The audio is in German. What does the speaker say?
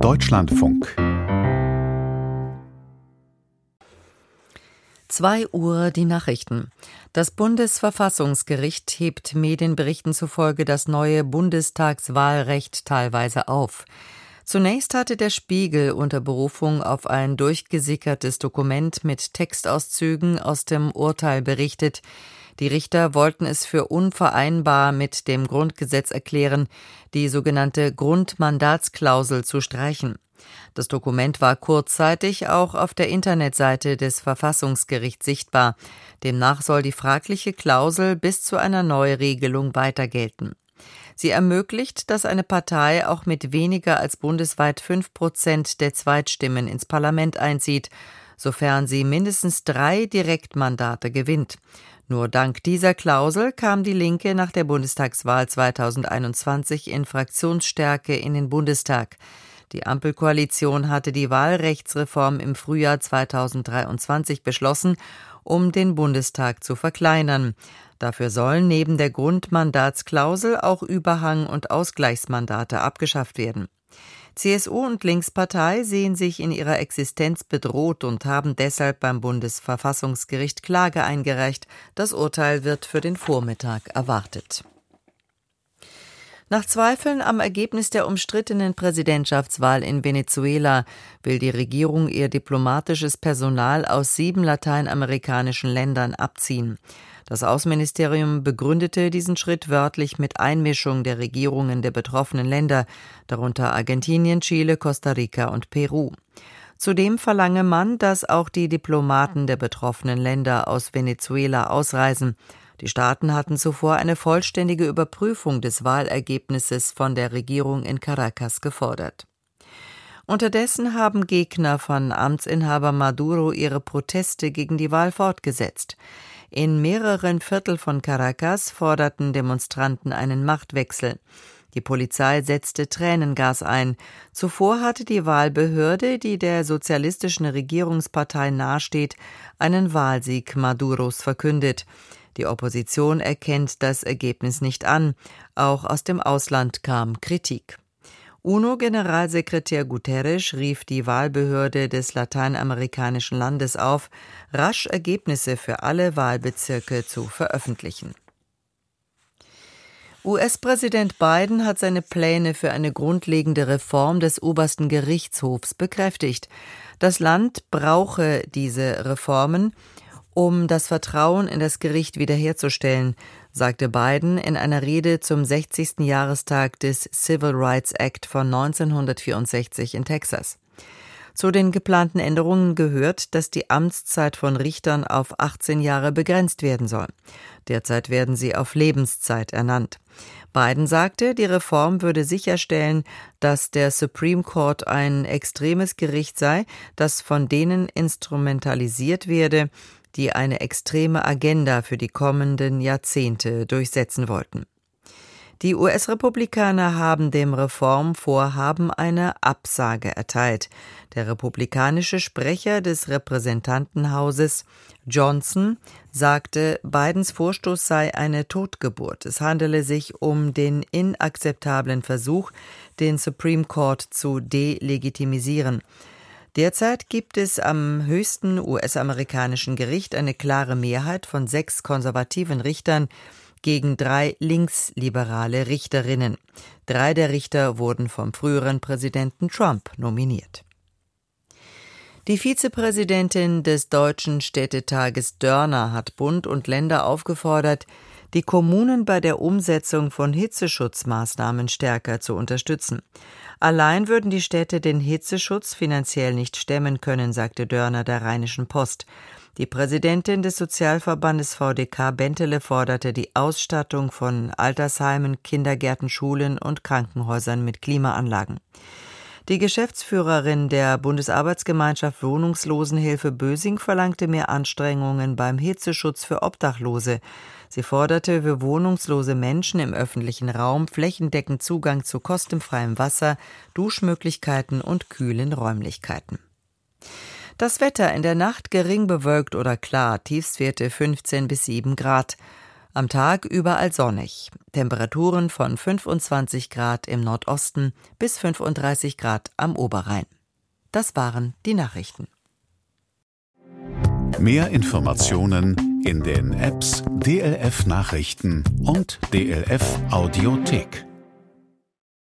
Deutschlandfunk 2 Uhr die Nachrichten. Das Bundesverfassungsgericht hebt Medienberichten zufolge das neue Bundestagswahlrecht teilweise auf. Zunächst hatte der Spiegel unter Berufung auf ein durchgesickertes Dokument mit Textauszügen aus dem Urteil berichtet. Die Richter wollten es für unvereinbar mit dem Grundgesetz erklären, die sogenannte Grundmandatsklausel zu streichen. Das Dokument war kurzzeitig auch auf der Internetseite des Verfassungsgerichts sichtbar. Demnach soll die fragliche Klausel bis zu einer Neuregelung weiter gelten. Sie ermöglicht, dass eine Partei auch mit weniger als bundesweit 5% der Zweitstimmen ins Parlament einzieht, sofern sie mindestens 3 Direktmandate gewinnt. Nur dank dieser Klausel kam die Linke nach der Bundestagswahl 2021 in Fraktionsstärke in den Bundestag. Die Ampelkoalition hatte die Wahlrechtsreform im Frühjahr 2023 beschlossen, um den Bundestag zu verkleinern. Dafür sollen neben der Grundmandatsklausel auch Überhang- und Ausgleichsmandate abgeschafft werden. CSU und Linkspartei sehen sich in ihrer Existenz bedroht und haben deshalb beim Bundesverfassungsgericht Klage eingereicht. Das Urteil wird für den Vormittag erwartet. Nach Zweifeln am Ergebnis der umstrittenen Präsidentschaftswahl in Venezuela will die Regierung ihr diplomatisches Personal aus 7 lateinamerikanischen Ländern abziehen. Das Außenministerium begründete diesen Schritt wörtlich mit Einmischung der Regierungen der betroffenen Länder, darunter Argentinien, Chile, Costa Rica und Peru. Zudem verlange man, dass auch die Diplomaten der betroffenen Länder aus Venezuela ausreisen. Die Staaten hatten zuvor eine vollständige Überprüfung des Wahlergebnisses von der Regierung in Caracas gefordert. Unterdessen haben Gegner von Amtsinhaber Maduro ihre Proteste gegen die Wahl fortgesetzt. In mehreren Vierteln von Caracas forderten Demonstranten einen Machtwechsel. Die Polizei setzte Tränengas ein. Zuvor hatte die Wahlbehörde, die der sozialistischen Regierungspartei nahesteht, einen Wahlsieg Maduros verkündet. Die Opposition erkennt das Ergebnis nicht an. Auch aus dem Ausland kam Kritik. UNO-Generalsekretär Guterres rief die Wahlbehörde des lateinamerikanischen Landes auf, rasch Ergebnisse für alle Wahlbezirke zu veröffentlichen. US-Präsident Biden hat seine Pläne für eine grundlegende Reform des obersten Gerichtshofs bekräftigt. Das Land brauche diese Reformen, um das Vertrauen in das Gericht wiederherzustellen, sagte Biden in einer Rede zum 60. Jahrestag des Civil Rights Act von 1964 in Texas. Zu den geplanten Änderungen gehört, dass die Amtszeit von Richtern auf 18 Jahre begrenzt werden soll. Derzeit werden sie auf Lebenszeit ernannt. Biden sagte, die Reform würde sicherstellen, dass der Supreme Court ein extremes Gericht sei, das von denen instrumentalisiert werde, die eine extreme Agenda für die kommenden Jahrzehnte durchsetzen wollten. Die US-Republikaner haben dem Reformvorhaben eine Absage erteilt. Der republikanische Sprecher des Repräsentantenhauses, Johnson, sagte, Bidens Vorstoß sei eine Totgeburt. Es handele sich um den inakzeptablen Versuch, den Supreme Court zu delegitimisieren. Derzeit gibt es am höchsten US-amerikanischen Gericht eine klare Mehrheit von 6 konservativen Richtern gegen 3 linksliberale Richterinnen. 3 der Richter wurden vom früheren Präsidenten Trump nominiert. Die Vizepräsidentin des Deutschen Städtetages Dörner hat Bund und Länder aufgefordert, die Kommunen bei der Umsetzung von Hitzeschutzmaßnahmen stärker zu unterstützen. Allein würden die Städte den Hitzeschutz finanziell nicht stemmen können, sagte Dörner der Rheinischen Post. Die Präsidentin des Sozialverbandes VDK Bentele forderte die Ausstattung von Altersheimen, Kindergärten, Schulen und Krankenhäusern mit Klimaanlagen. Die Geschäftsführerin der Bundesarbeitsgemeinschaft Wohnungslosenhilfe Bösing verlangte mehr Anstrengungen beim Hitzeschutz für Obdachlose. Sie forderte für wohnungslose Menschen im öffentlichen Raum flächendeckend Zugang zu kostenfreiem Wasser, Duschmöglichkeiten und kühlen Räumlichkeiten. Das Wetter in der Nacht gering bewölkt oder klar, Tiefstwerte 15 bis 7 Grad. Am Tag überall sonnig. Temperaturen von 25 Grad im Nordosten bis 35 Grad am Oberrhein. Das waren die Nachrichten. Mehr Informationen in den Apps DLF Nachrichten und DLF Audiothek.